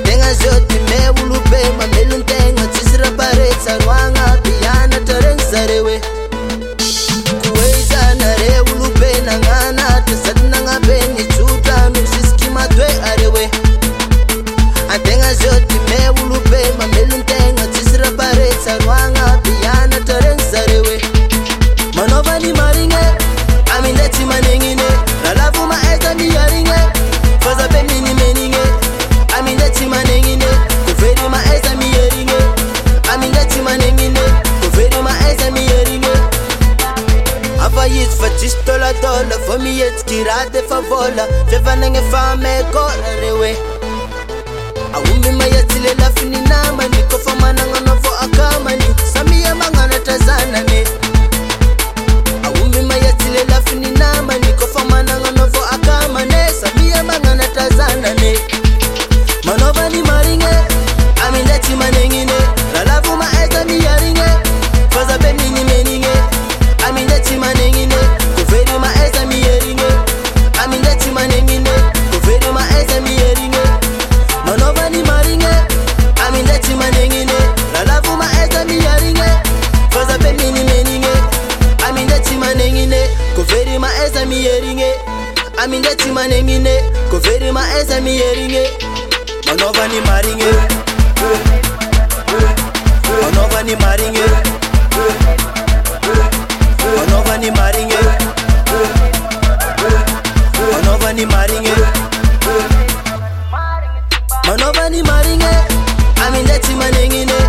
Atenga joti me ulupe mameluntenga chisira paretsa rwanga piana tarensarewe kuweisa nare ulupe nangana tesatna ngapeni chuta nusiski matwe arewe Atenga joti me ulupe mameluntenga chisira paretsa rwanga piana tarensarewe Manova ni maringe amindeti manengine lalavu maeta mi yaringe faza pemini meninge amindeti manengine kuferi maeta mi yaringe amindeti manengine kuferi maeta mi yaringe Ava yit $50 for me yet kirade favola feva nenge fame kora rewe Awumi mayatile lafini nama niko famana ngano fo akamani sami ya mangana tazana ne Awumi mayatile lafini nama niko famana ngano fo akamane sami ya mangana tazana ne Manova ni maringe amindeti manengine lalavu maeta mi yaringe faza pemini meninge amindeti manengine kuferi maeta mi yaringe amindeti manengine kuferi maeta mi yaringe Manova ni maringe amindeti manengine lalavu maeta mi yaringe faza pemini meninge amindeti manengine kuferi maeta mi yaringe amindeti manengine kuferi maeta mi yaringe Manova ni maringe Manova ni maringe Manova ni maringe Manova ni maringe Manova ni maringe amindeti manengine